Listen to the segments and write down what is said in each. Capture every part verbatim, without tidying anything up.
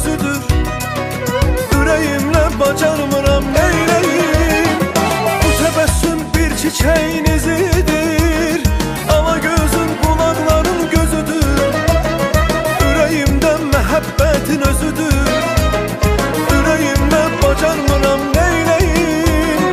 özüdür. Ürəyimlə bacarmıram neyləyim. Bu təbəssüm bir çiçəyin izidir. Ala gözün qulaqların gözüdür. Ürəyimdə məhəbbətin özüdür. Ürəyimlə bacarmıram neyləyim.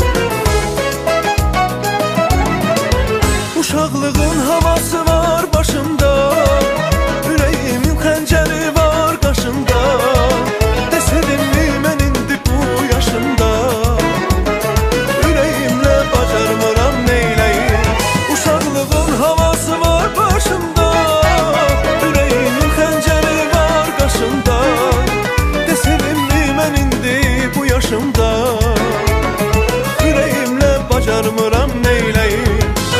Uşaqlığın havası var başımda. Ürəyimin xəncəri var qaşımda. Desədimmi mən indi bu yaşımda. Ürəyimlə bacarmıram neyləyim. Uşaqlığın havası var başımda. Ürəyimin xəncəri var qaşımda. Desədimmi mən indi bu yaşımda. Ürəyimlə bacarmıram neyləyim.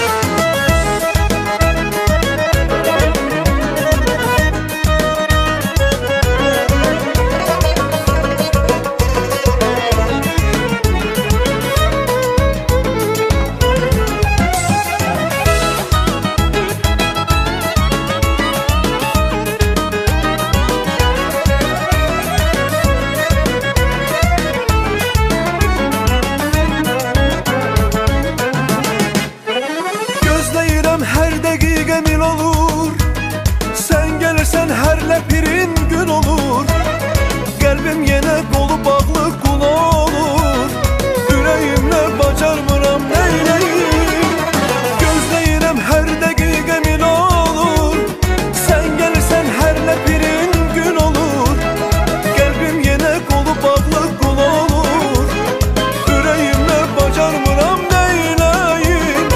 Hər dəqiqə mil olur. Sən gəlirsən hər ləpirin gün olur. Qəlbim yenə qolu bağlı qul olur. Ürəyimlə bacarmıram neyləyim. Gözləyirəm hər dəqiqə mil olur. Sən gəlirsən hər ləpirin gün olur. Qəlbim yenə qolu bağlı qul olur. Ürəyimlə bacarmıram neyləyim.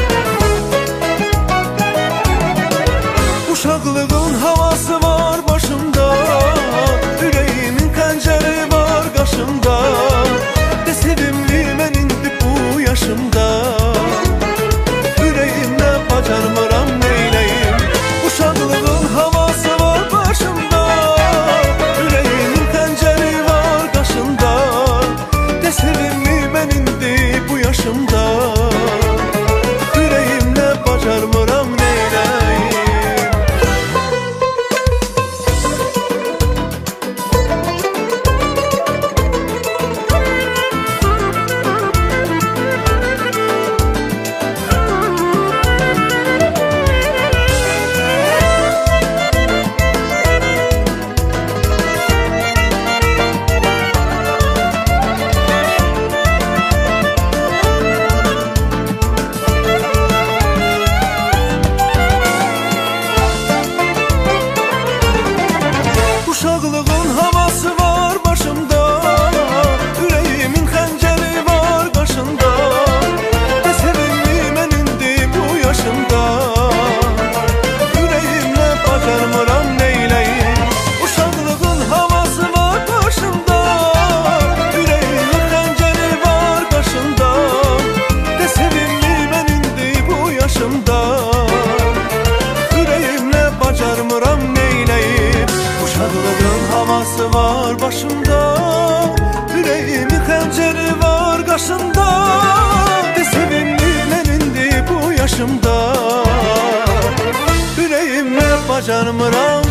Uşaqlığın havası var başımda. Ürəyimin xəncəri var qaşımda. De sevimli mən indi bu yaşımda. Ürəyimlə bacarmıram neyləyim. Uşaqlığın havası var başımda. Ürəyimin xəncəri var qaşımda. De sevimli mən indi bu yaşımda. Ürəyimlə bacarmıram neyləyim. Uşaqlığın havası var başımda. Ürəyimin xəncəri var qaşımda. De sevimli mən indi bu yaşımda. Ürəyimlə bacarmıram neyləyim. Uşaqlığın havası var başımda. Ürəyimin xəncəri var qaşımda. De sevimli mən indi bu yaşımda. Ürəyimlə bacarmıram neyləyim. Uşaqlığın havası var başımda. Ürəyimin xəncəri var qaşımda. De sevimli mən indi bu yaşımda. Ürəyimlə bacarmıram